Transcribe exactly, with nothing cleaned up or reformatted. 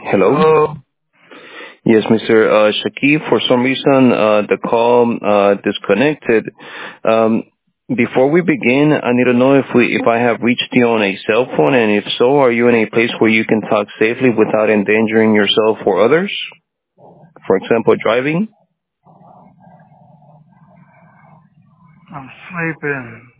Hello? Hello. Yes, Mister Uh, Shakib. For some reason, uh, the call uh, disconnected. Um, before we begin, I need to know if we, if I have reached you on a cell phone, and if so, are you in a place where you can talk safely without endangering yourself or others? For example, driving. I'm sleeping.